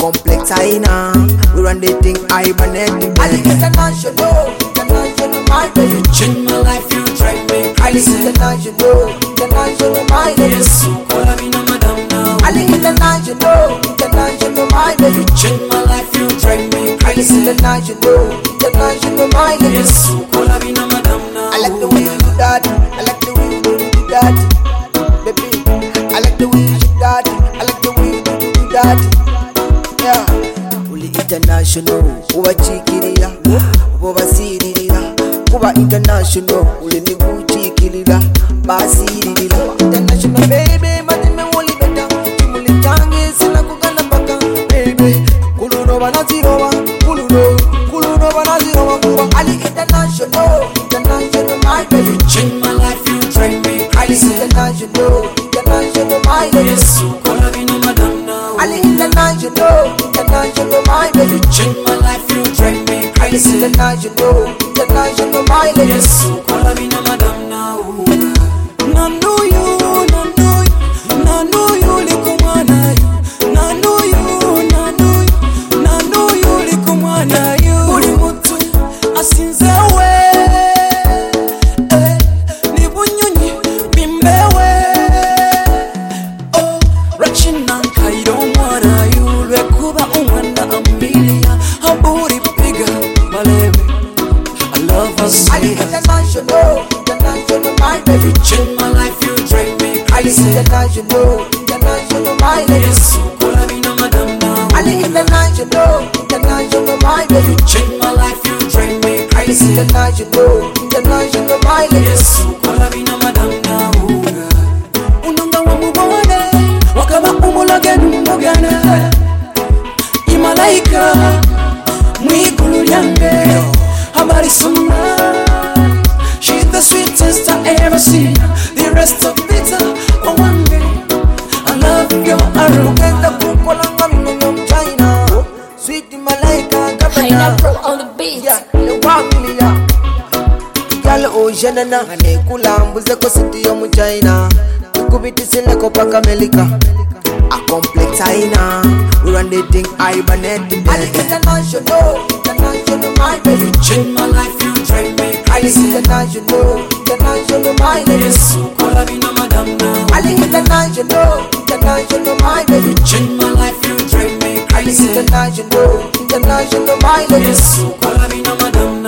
complex China. We run the thing, I run it. Ali international, my baby. Change my life, you drive me Ali crazy. international, my baby. Yes, call me no madam now. Ali international, my baby. Change my life, you drive me Ali crazy. international, my baby. Yes, call me no madam now. I like the way you do that. I like the way you do that, baby. I like the way you do that. I like the way you do that. Yeah. Uli international, uba chikirira, uba siririra. Uba international, uli ni kuchikirira, basiririra. International baby, matime woli beta. Chimuli changi sina kugana baka, baby. Kuluno banazirowa, kuluno banazirowa kuba. Ali international, my baby. Change my life, you drive me crazy. International, my baby. Yes, call me no madam now. Ali international, my baby. Change my life, you drive me crazy. International, my baby. Yes, call me no madam now. Na know you, na know you, na know you likumwana you. Na know you, na know you, na know you likumwana you. Uri mutu asinze we, ni bunyunyi bimbewe. Oh, rachina kairo mwana you. Lwekuba umwana ambilia, haburi piga malebe. I love us. Ali international, my baby. Change my life, you drive me crazy. International, my baby. Yes, call me no madam now. Ali international, my baby. Change my life, you drive me crazy. International, my baby. Yes, call me no madam now. Unonga wa mubone, wakaba umuloge numugana. Imalaika, mwigulu lyange, habari sumna. She's the sweetest I ever seen. The rest of it, oh one day. I love your arrogance. The kukolanga mino China. Sweet malaika gabana. Pineapple on the beat. Yeah, the wamilia. Yalo ojenana. Ane kulambuze ko city yo mu China. Kubiti sile ko paka America. A complex China. We run the thing, I run it. Ali international, my baby. Change my life, you drive me crazy. International, my baby. Yes, call me no madam now. Ali international, my baby. Change my life, you drive me crazy. International, my baby. Yes, call me no madam